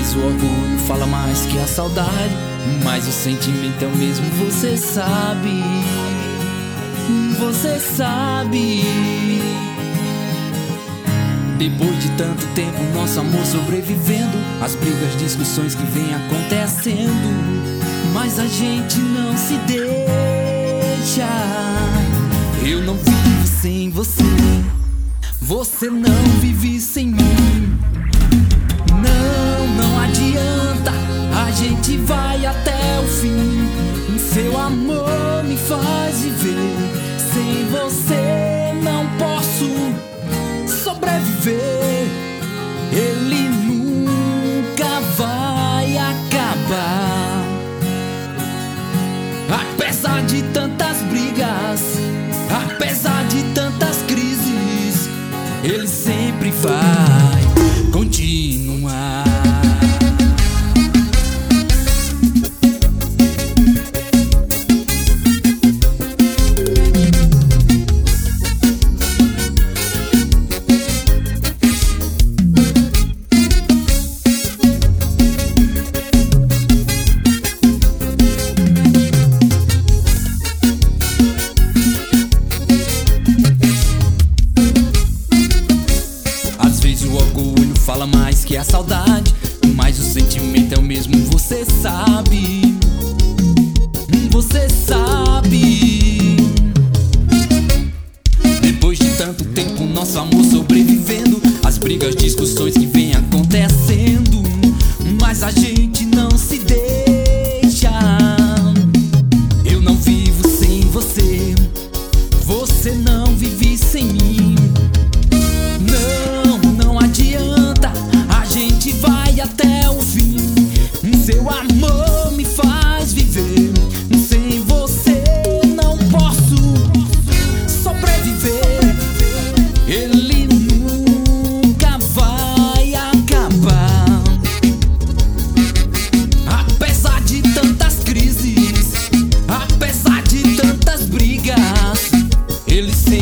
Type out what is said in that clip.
vezes o orgulho fala mais que a saudade, mas o sentimento é o mesmo, você sabe. Você sabe. Depois de tanto tempo, nosso amor sobrevivendo, as brigas, discussões que vem acontecendo, mas a gente não se deixa. Eu não vivo sem você, você não vive sem mim. Não adianta, a gente vai até o fim. Seu amor me faz viver, sem você não posso sobreviver. Ele nunca vai acabar. Apesar de tantas brigas, apesar de tantas crises, ele sempre vai continuar. O orgulho fala mais que a saudade, mas o sentimento é o mesmo, você sabe. Você sabe. Depois de tanto tempo, nosso amor sobrevivendo, as brigas, discussões que vem acontecendo, mas a gente não se deixa. Eu não vivo sem você, você não vive sem mim. Não adianta, a gente vai até o fim. Seu amor me faz viver, sem você não posso sobreviver. Ele nunca vai acabar. Apesar de tantas crises, apesar de tantas brigas, ele sempre